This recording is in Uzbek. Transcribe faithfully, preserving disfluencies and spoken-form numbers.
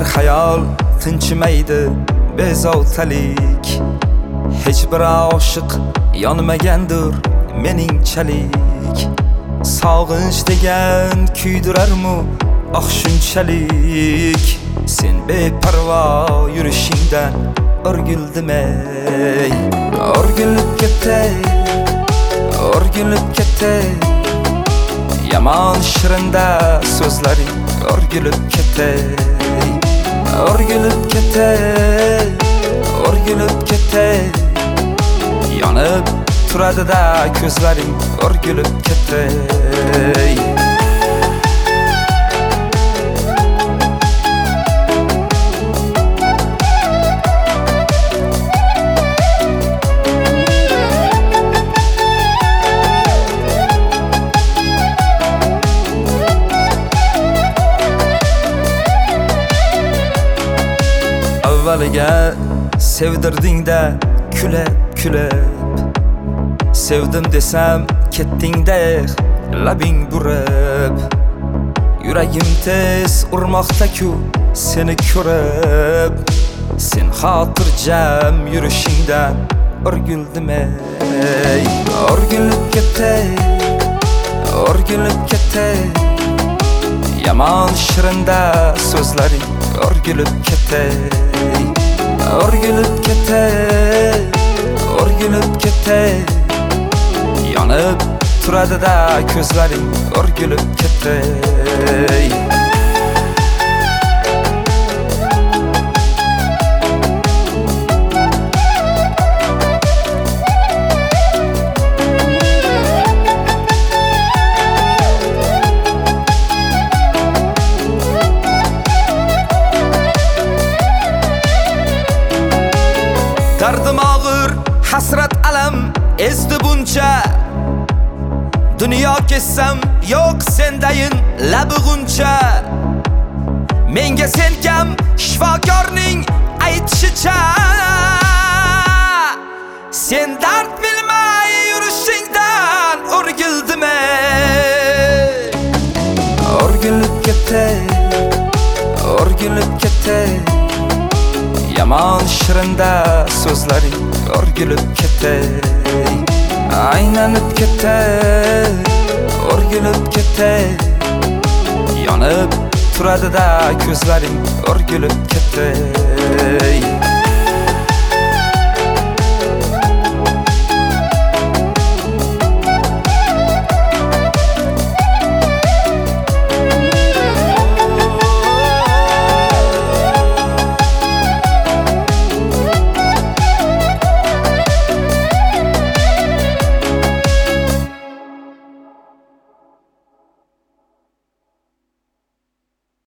hayal tinchimaydi bezovtalik. Hech bir oshiq yonmagandir meningchalik. Sog'inch degan kuydirarmu ah shunchalik. Sen beparvo yurishingdan o'rgildim ey. O'rgilib ketay, o'rgilib ketay. Yaman shirinda so'zlaring o'rgilib ketay. O'rgilib ketay, o'rgilib ketay. Yonib turadi-da ko'zlaring o'rgilib ketay. Avvaliga sevdirding-da kulib kulib. Sevdim desam ketding-da labing burib. Yuragim tez urmoqda-ku seni ko'rib. Sen xotirjam yurishingdan o'rgildim ey. O'rgilib ketay, o'rgilib ketay. Yaman shirinda so'zlaring o'rgilib ketay. O'rgilib ketay, o'rgilib ketay. Yonib turadi-da ko'zlaring o'rgilib ketay. Dardim og'ir, hasrat alam ezdi buncha. Dunyo kessam yo'q sendayin labig'uncha. Menga sen kam shifokorning aytishicha. Sen dard bilmay yurishingdan o'rgildim ey. O'rgilib ketay, o'rgilib ketay. Yaman shirinda so'zlaring o'rgilib ketay. Aylanib ketay, o'rgilib ketay. Yonib turadi-da ko'zlaring o'rgilib ketay.